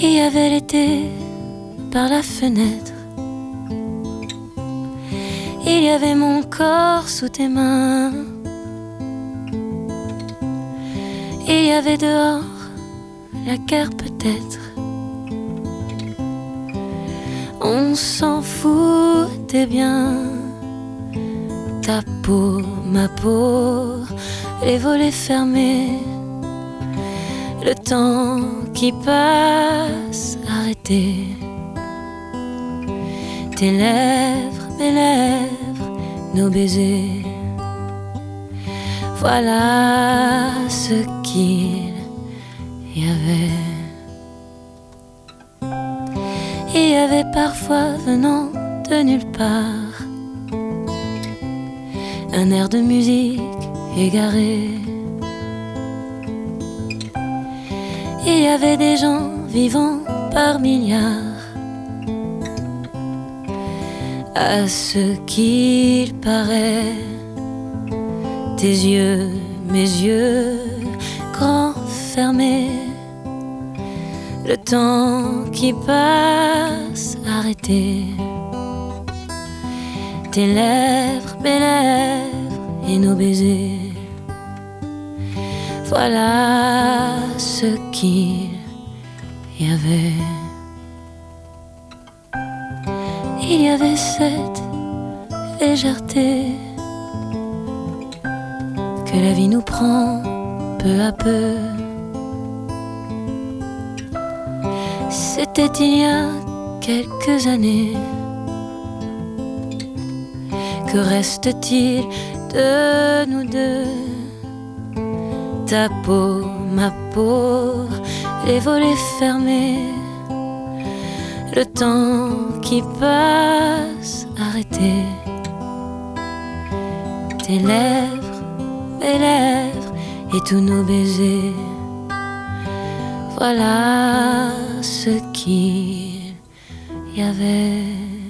Il y avait l'été par la fenêtre. Il y avait mon corps sous tes mains. Il y avait dehors la guerre peut-être. On s'en foutait bien. Ta peau, ma peau, les volets fermés. Le temps qui passe arrêté. Tes lèvres, mes lèvres, nos baisers. Voilà ce qu'il y avait. Il y avait parfois venant de nulle part un air de musique égaré. Il y avait des gens vivant par milliards. À ce qu'il paraît, tes yeux, mes yeux, grands fermés. Le temps qui passe arrêté. Tes lèvres, mes lèvres et nos baisers. Voilà ce qu'il y avait. Il y avait cette légèreté que la vie nous prend peu à peu. C'était il y a quelques années. Que reste-t-il de nous deux? Ta peau, ma peau, les volets fermés. Le temps qui passe arrêté. Tes lèvres, mes lèvres et tous nos baisers. Voilà ce qu'il y avait.